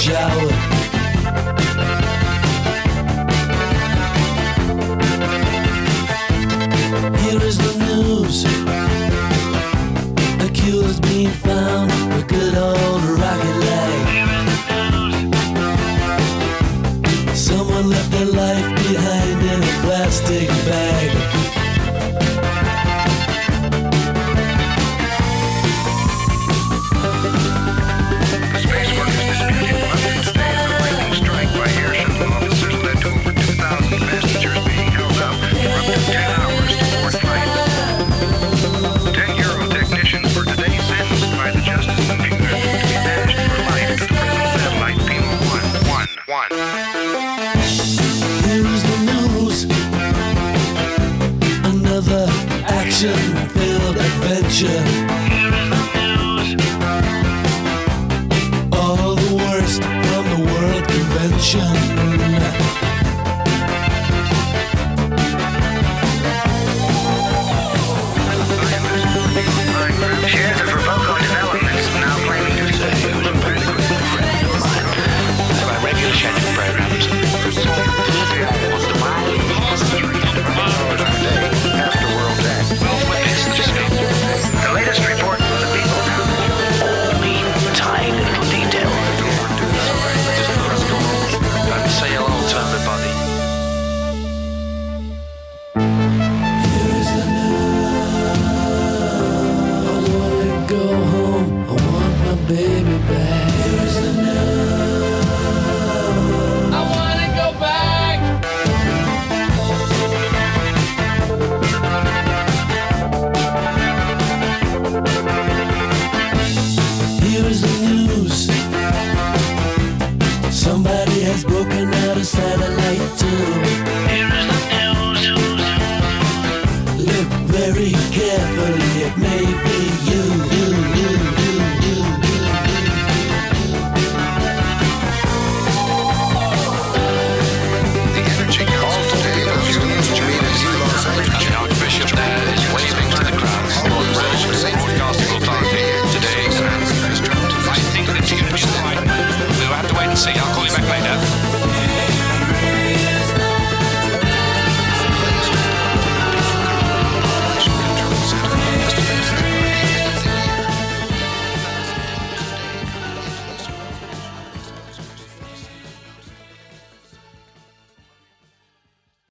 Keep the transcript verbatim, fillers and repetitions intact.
shower. Here is the news. A cure's being found for good old rocket lag. Someone left their life behind in a plastic bag. Action-filled adventure. Here is the news. All the worst from the World Convention. Shares of Roboco Developments now claiming to say it was a very good friend of mine. My regular scheduled programs. Was the mild history of hours a day after World Day. The latest report from the people. Mean, tiny little detail. I'd say hello to everybody. Here is the news. I wanna go home. I want my baby back. Here is the news. I wanna go back. Here is the news. Somebody has broken out a satellite too. Here is the news. Look very carefully, it may be you.